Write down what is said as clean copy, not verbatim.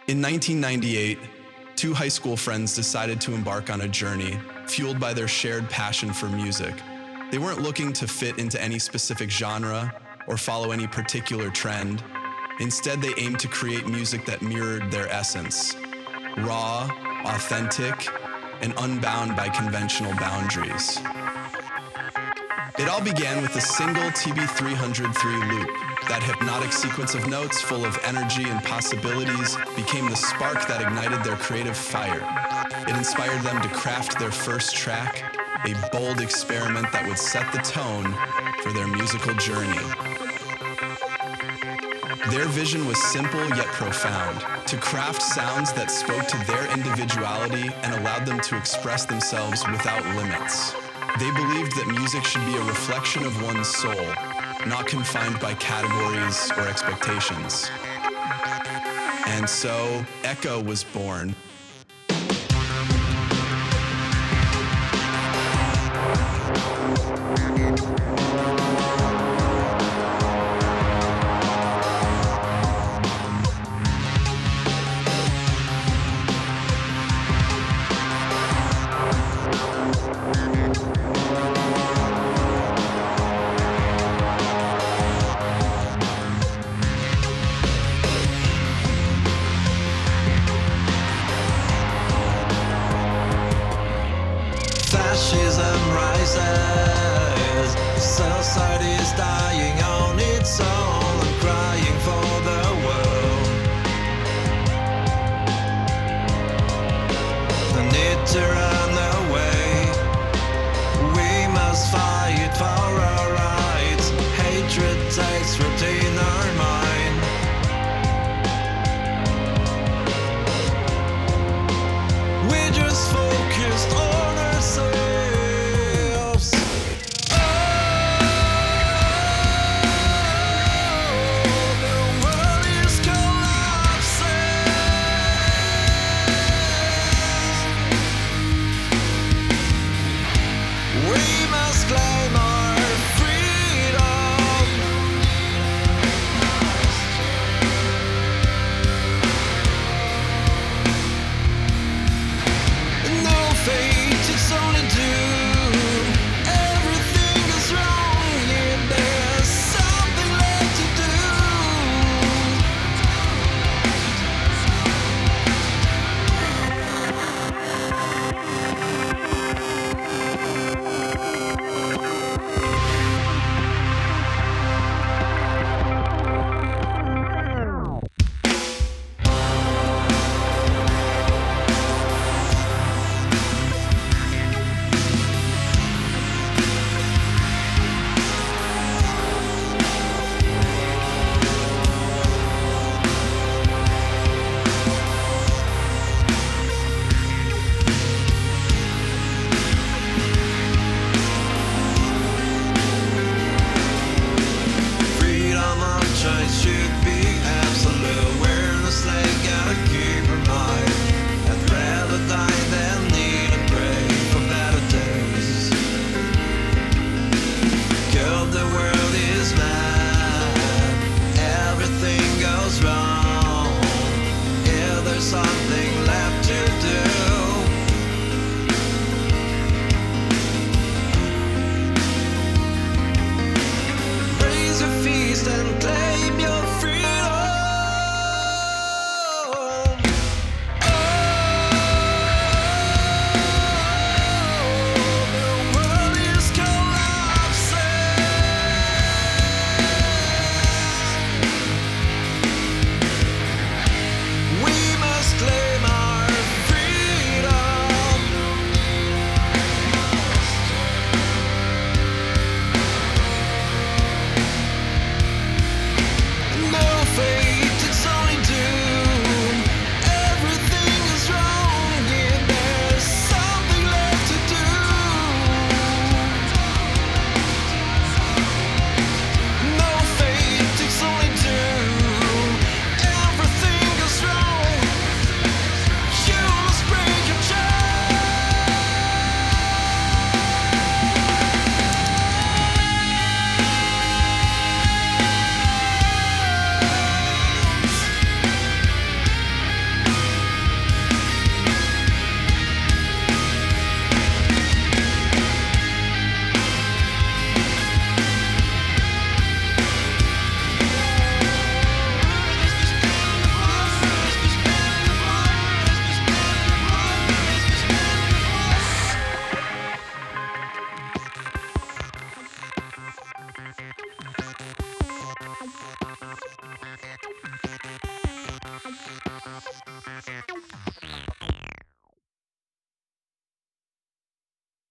In 1998, two high school friends decided to embark on a journey fueled by their shared passion for music. They weren't looking to fit into any specific genre or follow any particular trend. Instead, they aimed to create music that mirrored their essence, raw, authentic, and unbound by conventional boundaries. It all began with a single TB-303 loop. That hypnotic sequence of notes full of energy and possibilities became the spark that ignited their creative fire. It inspired them to craft their first track, a bold experiment that would set the tone for their musical journey. Their vision was simple yet profound, to craft sounds that spoke to their individuality and allowed them to express themselves without limits. They believed that music should be a reflection of one's soul, not confined by categories or expectations. And so, Echo was born. Fascism rises, society is dying on its own. I'm crying for